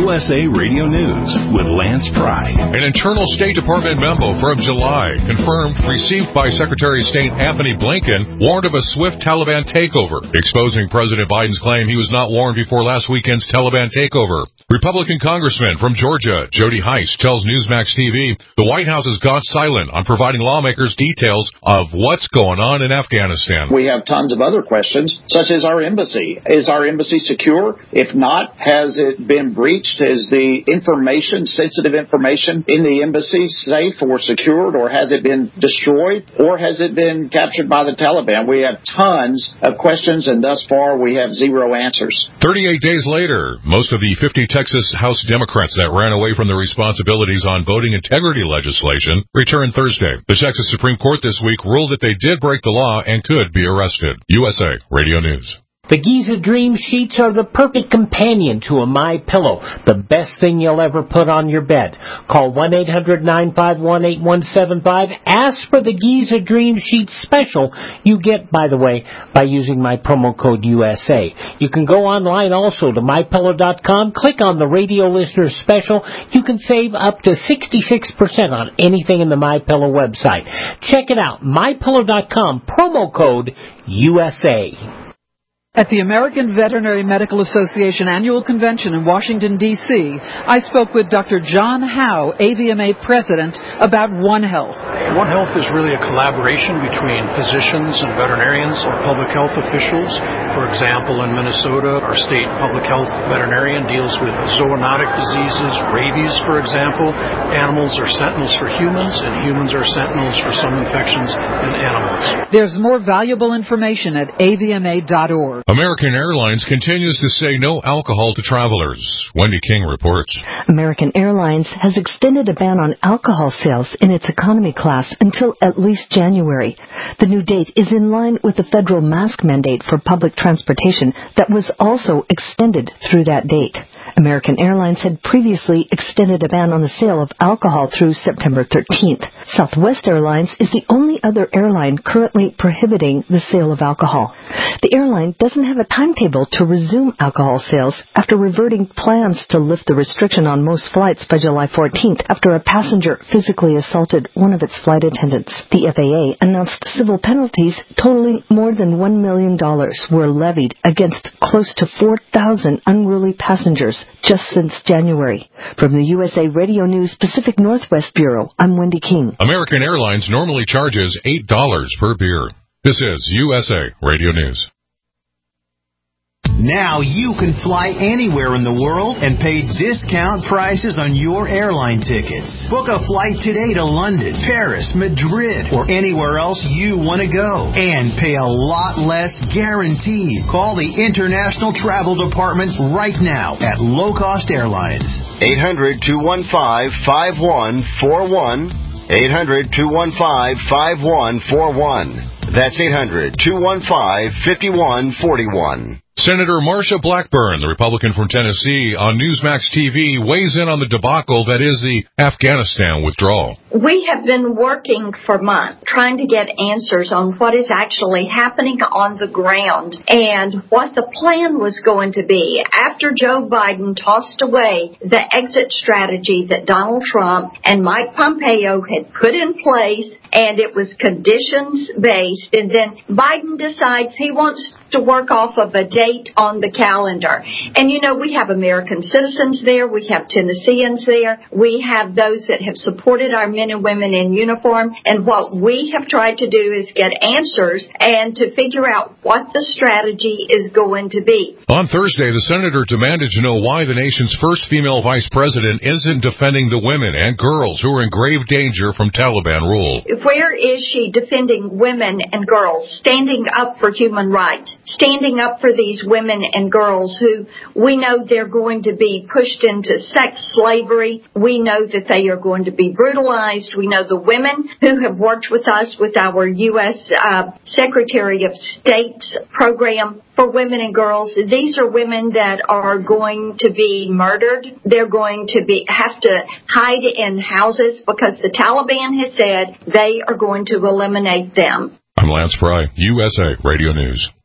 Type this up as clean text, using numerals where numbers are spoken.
USA Radio News with Lance Pry. An internal State Department memo from July confirmed received by Secretary of State Anthony Blinken warned of a swift Taliban takeover, exposing President Biden's claim he was not warned before last weekend's Taliban takeover. Republican Congressman from Georgia, Jody Hice, tells Newsmax TV the White House has gone silent on providing lawmakers details of what's going on in Afghanistan. We have tons of other questions, such as our embassy. Is our embassy secure? If not, has it been breached? Is the information, sensitive information in the embassy safe or secured, or has it been destroyed, or has it been captured by the Taliban? We have tons of questions, and thus far we have zero answers. 38 days later, most of the 50 Texas House Democrats that ran away from their responsibilities on voting integrity legislation returned Thursday. The Texas Supreme Court this week ruled that they did break the law and could be arrested. USA Radio News. The Giza Dream Sheets are the perfect companion to a MyPillow, the best thing you'll ever put on your bed. Call 1-800-951-8175. Ask for the Giza Dream Sheets special you get, by the way, by using my promo code USA. You can go online also to MyPillow.com, click on the radio listener special. You can save up to 66% on anything in the MyPillow website. Check it out, MyPillow.com, promo code USA. At the American Veterinary Medical Association Annual Convention in Washington, D.C., I spoke with Dr. John Howe, AVMA President, about One Health. One Health is really a collaboration between physicians and veterinarians or public health officials. For example, in Minnesota, our state public health veterinarian deals with zoonotic diseases, rabies, for example. Animals are sentinels for humans, and humans are sentinels for some infections in animals. There's more valuable information at avma.org. American Airlines continues to say no alcohol to travelers. Wendy King reports. American Airlines has extended a ban on alcohol sales in its economy class until at least January. The new date is in line with the federal mask mandate for public transportation that was also extended through that date. American Airlines had previously extended a ban on the sale of alcohol through September 13th. Southwest Airlines is the only other airline currently prohibiting the sale of alcohol. The airline doesn't have a timetable to resume alcohol sales after reverting plans to lift the restriction on most flights by July 14th after a passenger physically assaulted one of its flight attendants. The FAA announced civil penalties totaling more than $1 million were levied against close to 4,000 unruly passengers just since January. From the USA Radio News Pacific Northwest Bureau, I'm Wendy King. American Airlines normally charges $8 per beer. This is USA Radio News. Now you can fly anywhere in the world and pay discount prices on your airline tickets. Book a flight today to London, Paris, Madrid, or anywhere else you want to go. And pay a lot less guaranteed. Call the International Travel Department right now at Low Cost Airlines. 800-215-5141. 800-215-5141. That's 800-215-5141. Senator Marsha Blackburn, the Republican from Tennessee, on Newsmax TV, weighs in on the debacle that is the Afghanistan withdrawal. We have been working for months trying to get answers on what is actually happening on the ground and what the plan was going to be after Joe Biden tossed away the exit strategy that Donald Trump and Mike Pompeo had put in place, and it was conditions-based. And then Biden decides he wants to work off of a date on the calendar. And, you know, we have American citizens there. We have Tennesseans there. We have those that have supported our men and women in uniform. And what we have tried to do is get answers and to figure out what the strategy is going to be. On Thursday, the senator demanded to know why the nation's first female vice president isn't defending the women and girls who are in grave danger from Taliban rule. Where is she defending women and girls, standing up for human rights, standing up for these women and girls who we know they're going to be pushed into sex slavery. We know that they are going to be brutalized. We know the women who have worked with us with our U.S. Secretary of State's program for women and girls. These are women that are going to be murdered. They're going to have to hide in houses because the Taliban has said they are going to eliminate them. I'm Lance Pry, USA Radio News.